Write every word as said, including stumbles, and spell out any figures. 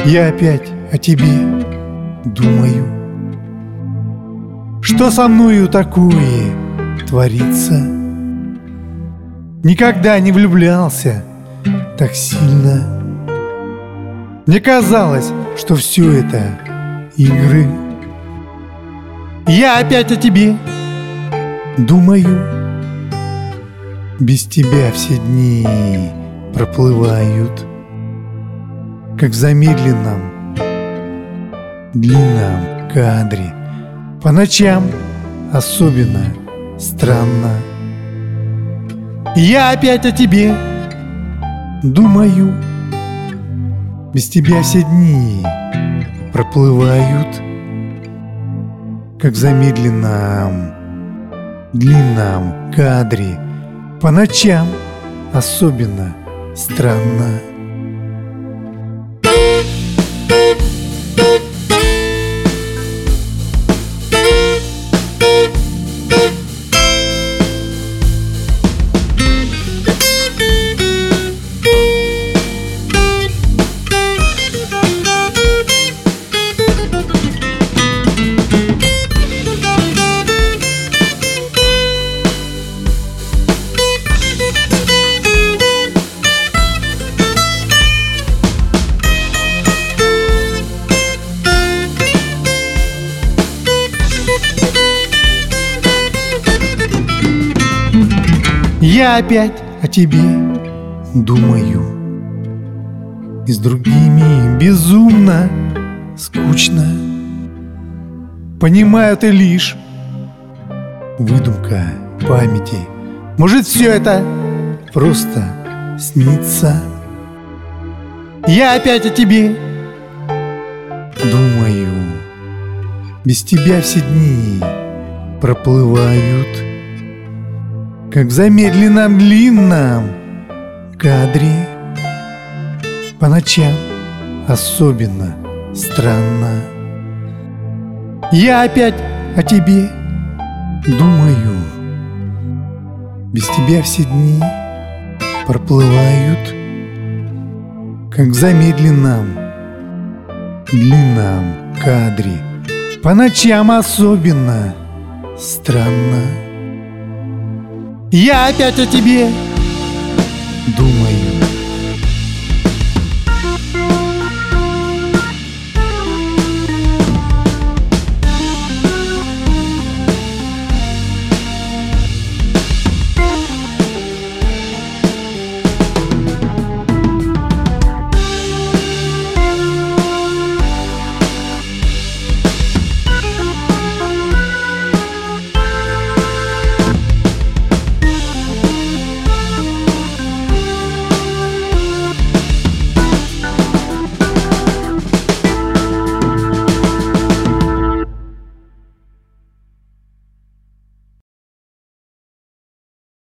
Я опять о тебе думаю. Что со мною такое творится? Никогда не влюблялся так сильно. Мне казалось, что все это игры. Я опять о тебе думаю. Без тебя все дни проплывают, как в замедленном длинном кадре. По ночам особенно странно. Я опять о тебе думаю. Без тебя все дни проплывают, как в замедленном длинном кадре. По ночам особенно странно. Я опять о тебе думаю. И с другими безумно скучно. Понимаю, ты лишь выдумка памяти. Может, все это просто снится. Я опять о тебе думаю. Без тебя все дни проплывают, как в замедленном длинном кадре. По ночам особенно странно. Я опять о тебе думаю. Без тебя все дни проплывают, как в замедленном длинном кадре. По ночам особенно странно. Я опять о тебе думаю.